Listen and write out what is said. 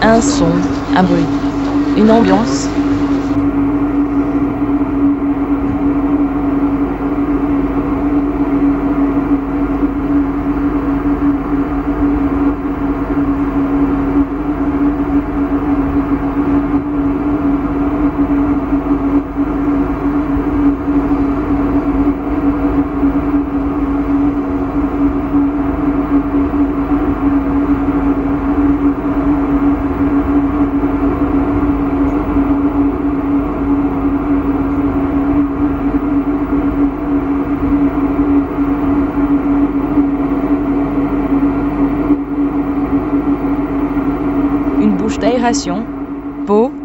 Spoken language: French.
Un son, un bruit, une ambiance. Une bouche d'aération, beau,